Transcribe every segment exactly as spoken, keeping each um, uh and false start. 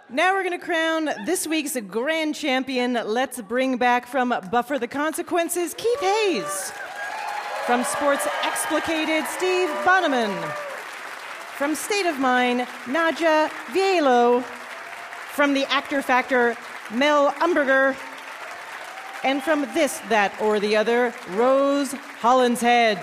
Now we're going to crown this week's grand champion. Let's bring back from Buffer the Consequences, Keith Hayes. From Sports Explicated, Steve Bonneman. From State of Mind, Nadja Vielo. From the Actor Factor, Mel Umberger. And from This, That, or the Other, Rose Hollinshead.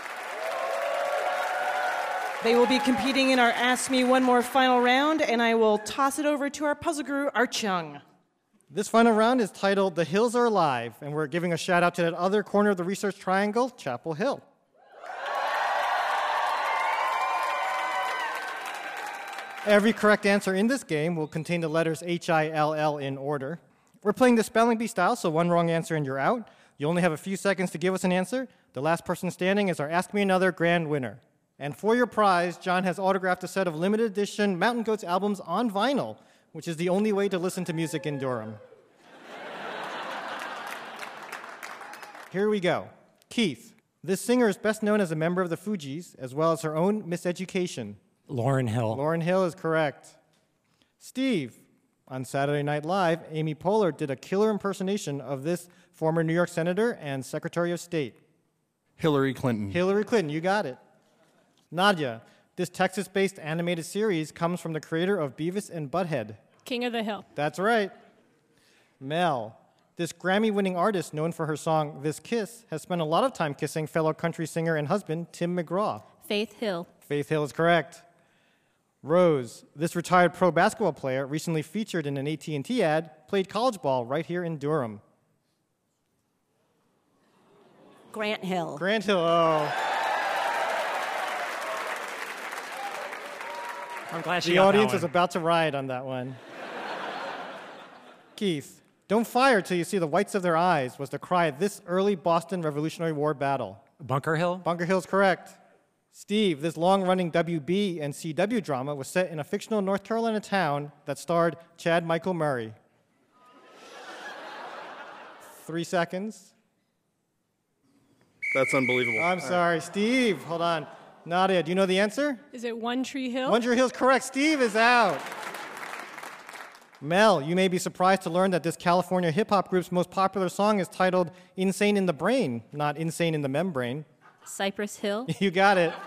They will be competing in our Ask Me One More final round, and I will toss it over to our puzzle guru, Art Chung. This final round is titled The Hills Are Alive, and we're giving a shout out to that other corner of the Research Triangle, Chapel Hill. Every correct answer in this game will contain the letters H I L L in order. We're playing the spelling bee style, so one wrong answer and you're out. You only have a few seconds to give us an answer. The last person standing is our Ask Me Another grand winner. And for your prize, John has autographed a set of limited edition Mountain Goats albums on vinyl, which is the only way to listen to music in Durham. Here we go. Keith, this singer is best known as a member of the Fugees, as well as her own Miseducation. Lauryn Hill. Lauryn Hill is correct. Steve, on Saturday Night Live, Amy Poehler did a killer impersonation of this former New York Senator and Secretary of State. Hillary Clinton. Hillary Clinton, you got it. Nadia, this Texas-based animated series comes from the creator of Beavis and Butthead. King of the Hill. That's right. Mel, this Grammy-winning artist known for her song This Kiss has spent a lot of time kissing fellow country singer and husband Tim McGraw. Faith Hill. Faith Hill is correct. Rose, this retired pro basketball player recently featured in an A T and T ad, played college ball right here in Durham. Grant Hill. Grant Hill, oh. I'm glad she The got audience that is one. about to riot on that one. Keith, don't fire till you see the whites of their eyes was the cry at this early Boston Revolutionary War battle. Bunker Hill? Bunker Hill's correct. Steve, this long-running W B and C W drama was set in a fictional North Carolina town that starred Chad Michael Murray. Three seconds. That's unbelievable. I'm sorry. Steve, hold on. Nadia, do you know the answer? Is it One Tree Hill? One Tree Hill's correct. Steve is out. Mel, you may be surprised to learn that this California hip-hop group's most popular song is titled Insane in the Brain, not Insane in the Membrane. Cypress Hill. You got it.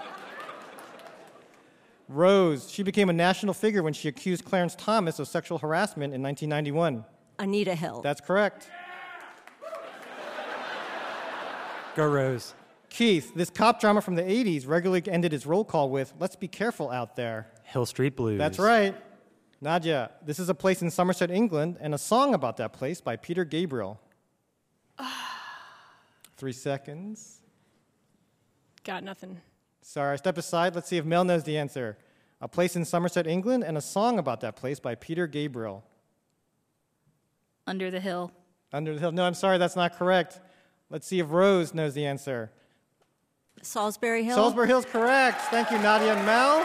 Rose, she became a national figure when she accused Clarence Thomas of sexual harassment in nineteen ninety-one. Anita Hill. That's correct. Go Rose. Keith, this cop drama from the eighties regularly ended its roll call with, "Let's be careful out there." Hill Street Blues. That's right. Nadia, this is a place in Somerset, England, and a song about that place by Peter Gabriel. Three seconds. Got nothing. Sorry, step aside. Let's see if Mel knows the answer. A place in Somerset, England, and a song about that place by Peter Gabriel. Under the Hill. Under the Hill. No, I'm sorry, that's not correct. Let's see if Rose knows the answer. Salisbury Hill. Salisbury Hill's correct. Thank you, Nadia and Mel.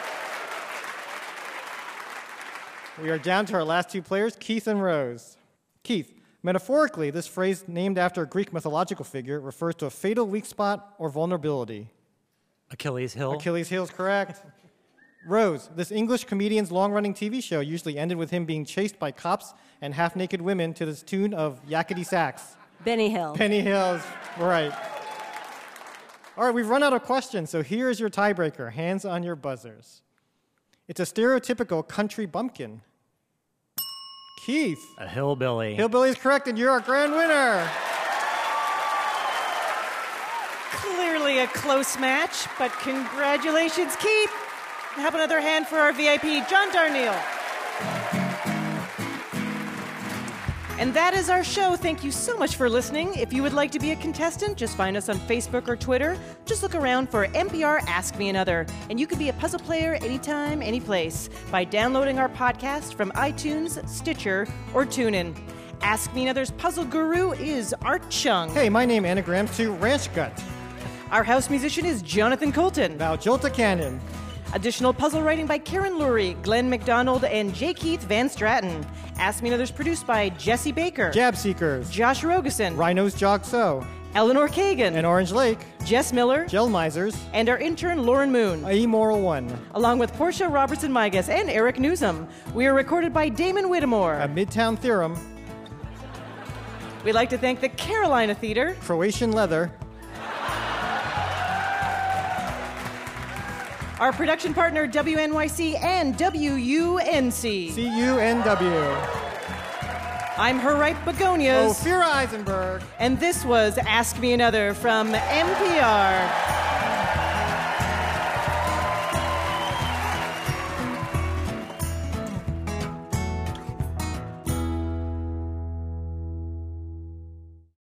We are down to our last two players, Keith and Rose. Keith, metaphorically, this phrase named after a Greek mythological figure refers to a fatal weak spot or vulnerability. Achilles Hill. Achilles Hill is correct. Rose, this English comedian's long-running T V show usually ended with him being chased by cops and half-naked women to the tune of yakety sax. Benny Hill. Benny Hill is right. All right, we've run out of questions, so here is your tiebreaker. Hands on your buzzers. It's a stereotypical country bumpkin. Keith. A hillbilly. Hillbilly is correct, and you're our grand winner. Clearly a close match, but congratulations, Keith. How about another hand for our V I P, John Darnielle. And that is our show. Thank you so much for listening. If you would like to be a contestant, just find us on Facebook or Twitter. Just look around for N P R Ask Me Another. And you can be a puzzle player anytime, anyplace by downloading our podcast from iTunes, Stitcher, or TuneIn. Ask Me Another's puzzle guru is Art Chung. Hey, my name anagrams to Ranch Gut. Our house musician is Jonathan Colton. Now, Jolta Cannon. Additional puzzle writing by Karen Lurie, Glenn McDonald, and J. Keith Van Stratton. Ask Me Another's produced by Jesse Baker, Jab Seekers, Josh Rogeson, Rhinos Jog So, Eleanor Kagan, And Orange Lake. Jess Miller, Gel Misers. and our intern Lauren Moon. A Moral One. Along with Portia Robertson Migas and Eric Newsom. We are recorded by Damon Whittemore. A Midtown Theorem. We'd like to thank the Carolina Theater, Croatian Leather. our production partner W N Y C and W U N C. C U N W. I'm her ripe begonias. Ophira Eisenberg. And this was Ask Me Another from N P R.